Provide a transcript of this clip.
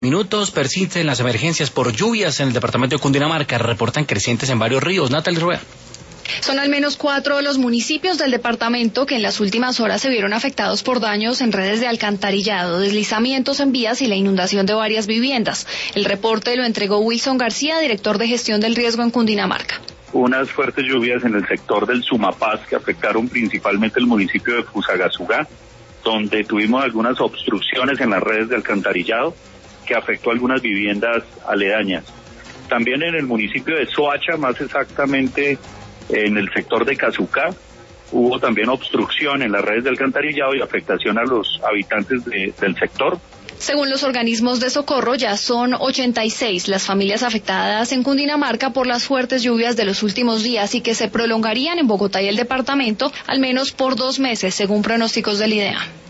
Minutos persisten las emergencias por lluvias en el departamento de Cundinamarca. Reportan crecientes en varios ríos. Natalie Rueda. Son al menos 4 de los municipios del departamento que en las últimas horas se vieron afectados por daños en redes de alcantarillado, deslizamientos en vías y la inundación de varias viviendas. El reporte lo entregó Wilson García, director de gestión del riesgo en Cundinamarca. Unas fuertes lluvias en el sector del Sumapaz que afectaron principalmente el municipio de Fusagasugá, donde tuvimos algunas obstrucciones en las redes de alcantarillado que afectó a algunas viviendas aledañas. También en el municipio de Soacha, más exactamente en el sector de Cazucá, hubo también obstrucción en las redes de alcantarillado y afectación a los habitantes del sector. Según los organismos de socorro, ya son 86 las familias afectadas en Cundinamarca por las fuertes lluvias de los últimos días y que se prolongarían en Bogotá y el departamento al menos por 2 meses, según pronósticos del IDEA.